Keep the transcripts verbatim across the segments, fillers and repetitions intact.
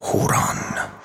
هوران.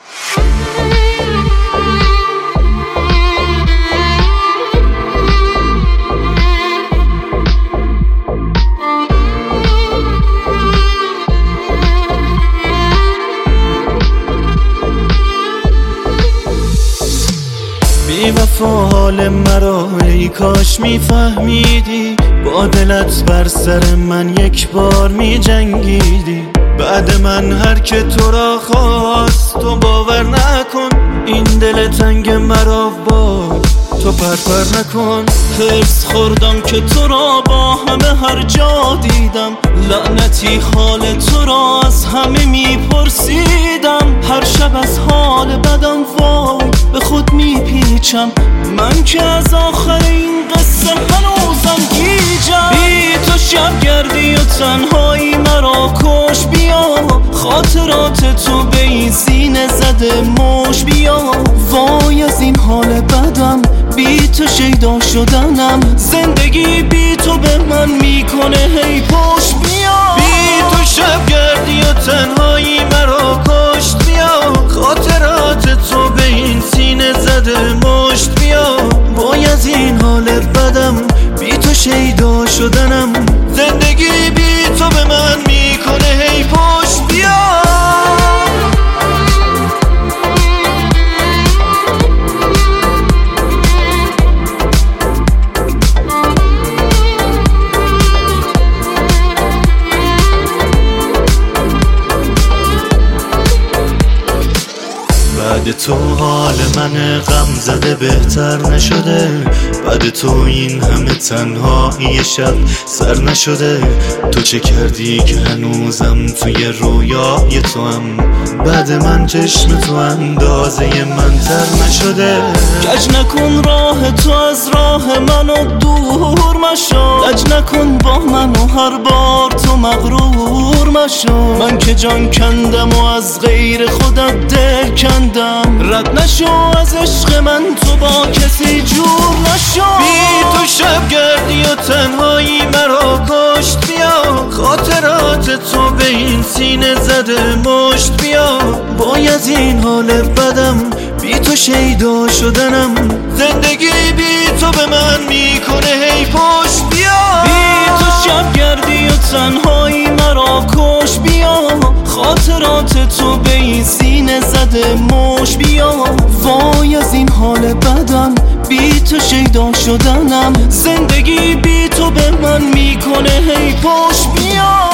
بی وفا حال مرا ای کاش میفهمیدی، با دلت بر سر من یک بار می جنگیدی. بعد من هر که تو را خواست تو باور نکن، این دل تنگ مرا با تو پرپر نکن. حرص خوردم که تو را با همه هر جا دیدم، لعنتی حال تو را از همه میپرسیدم. هر شب از حال بدم وای به خود میپیچم، من که از آخر این قصه هنوزم گیجم. بی تو شب گردی و تنهایی مرا کش، بیا خاطرات تو به این سینه زده مش. بیا وای از این حال بدم، بی تو شیدا شدنم. زندگی بی تو به من میکنه هی پشت. بیا بی تو شب گردی و تنهایی مرا کشت، بیا خاطرات تو به این سینه زده مشت. بیا وای از این حال بدم، بی تو شیدا شدنم. زندگی بی تو به من میکنه هی پشت. بیا بعد تو حال من غم زده بهتر نشده، بعد تو این همه تنهایی شب سر نشده. تو چه کردی که هنوزم توی رویای تو هم، بعد من چشم تو اندازه من تر نشده. کج نکن راه تو از راه منو دور مشو، لج نکن با منو هر بار تو مغرور مشو. من که جان کندم و از غیر خودت دل کندم، رد نشو از عشق من تو با کسی جور نشو. بی تو شب گردی و تنهایی مرا کشت، بیا خاطرات تو به این سینه زده مشت. بیا وای از این حال بدم، بی تو شیدا شدنم. زندگی بی تو به من میکنه هی پشت. بیا بی تو شب گردی و تنهایی مرا کش، بیا خاطرات تو به این سینه زده مش. بیا وای از این حال بدم، بی تو شیدا شدنم. زندگی بی تو به من میکنه هی پشت. بیا